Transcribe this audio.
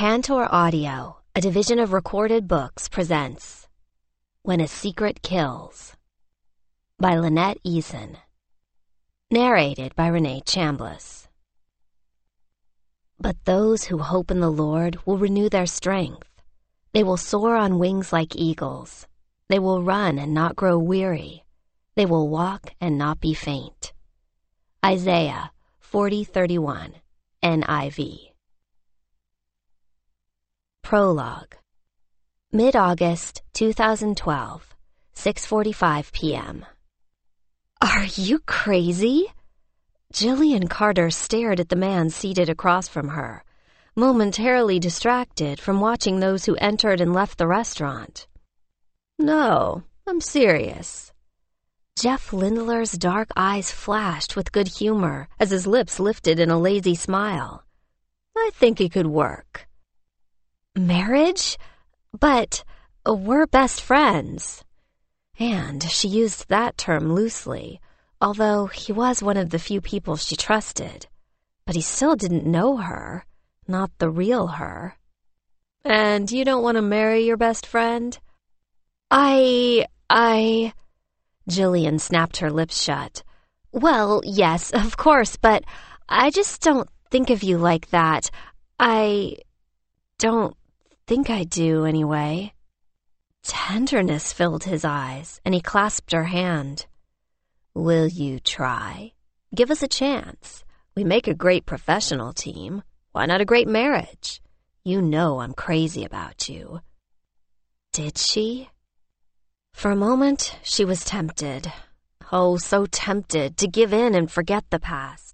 Tantor Audio, a division of Recorded Books, presents When a Secret Kills by Lynette Eason. Narrated by Renee Chambliss. But those who hope in the Lord will renew their strength. They will soar on wings like eagles. They will run and not grow weary. They will walk and not be faint. Isaiah 40:31, NIV. Prologue. Mid-August 2012, 6:45 p.m. Are you crazy? Jillian Carter stared at the man seated across from her, momentarily distracted from watching those who entered and left the restaurant. No, I'm serious. Jeff Lindler's dark eyes flashed with good humor as his lips lifted in a lazy smile. I think it could work. Marriage? But we're best friends. And she used that term loosely, although he was one of the few people she trusted. But he still didn't know her, not the real her. And you don't want to marry your best friend? Jillian snapped her lips shut. Well, yes, of course, but I just don't think of you like that. I don't think I do, anyway. Tenderness filled his eyes, and he clasped her hand. Will you try? Give us a chance. We make a great professional team. Why not a great marriage? You know I'm crazy about you. Did she? For a moment, she was tempted. Oh, so tempted to give in and forget the past.